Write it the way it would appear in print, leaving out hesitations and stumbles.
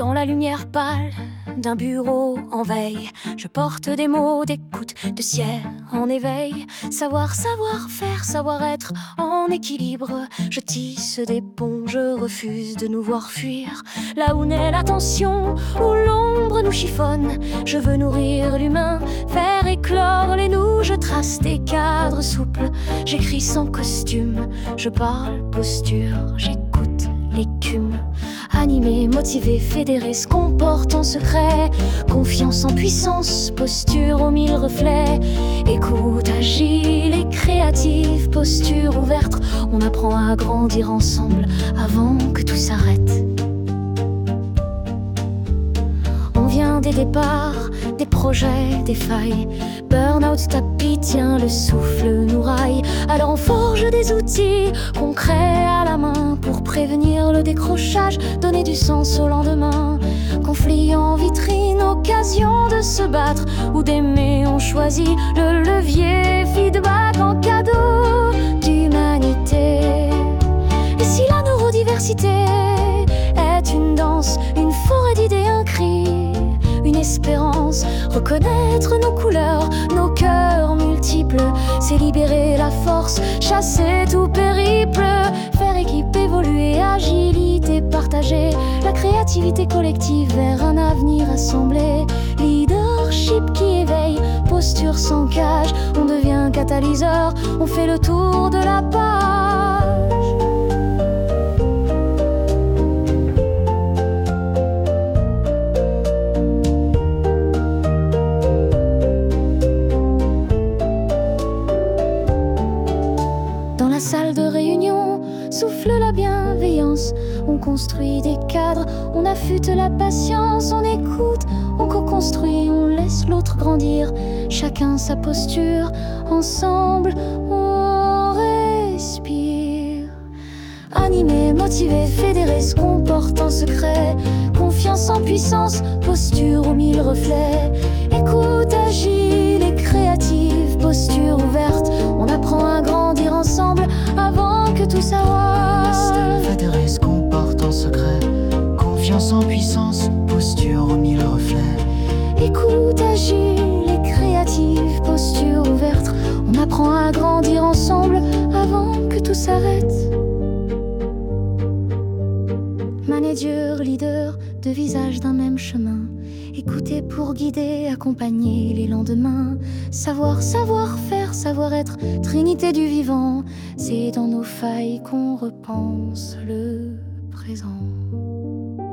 Dans la lumière pâle d'un bureau en veille, je porte des mots d'écoute, de ciel en éveil. Savoir, savoir-faire, savoir-être en équilibre. Je tisse des ponts, je refuse de nous voir fuir. Là où naît la tension, où l'ombre nous chiffonne, je veux nourrir l'humain, faire éclore les nous. Je trace des cadres souples, j'écris sans costume, je parle posture, j'écoute l'écume. Animé, motivé, fédéré, se comporte en secret. Confiance en puissance, posture aux mille reflets. Écoute agile et créative, posture ouverte. On apprend à grandir ensemble avant que tout s'arrête. On vient des départs, des projets, des failles. Burn-out, tapis, tiens, le souffle nous raille. Alors on forge des outils concrets à la main pour prévenir le décrochage, donner du sens au lendemain. Conflit en vitrine, occasion de se battre ou d'aimer, on choisit le levier. Feedback en cadeau d'humanité. Et si la neurodiversité est une danse, une forêt d'idées, un cri, une espérance, reconnaître nos couleurs, nos cœurs multiples, c'est libérer la force, chasser tout périple, faire équipe, évoluer, agilité partagée, la créativité collective vers un avenir assemblé, leadership qui éveille, posture sans cage, on devient catalyseur, on fait le tour de la page. Salle de réunion, souffle la bienveillance. On construit des cadres, on affûte la patience. On écoute, on co-construit, on laisse l'autre grandir. Chacun sa posture, ensemble on respire. Animé, motivé, fédéré, se comporte en secret. Confiance en puissance, posture aux mille reflets. Écoute agile et créative, posture ouverte. On apprend à grandir ensemble avant que tout s'arrête. Fédéré se comporte en secret. Confiance en puissance, posture aux mille reflets. Écoute agile et créative, posture ouverte. On apprend à grandir ensemble avant que tout s'arrête. Manager, leader, deux visages d'un même chemin. Écouter pour guider, accompagner les lendemains. Savoir, savoir-faire, savoir-être, trinité du vivant. C'est dans nos failles qu'on repense le présent.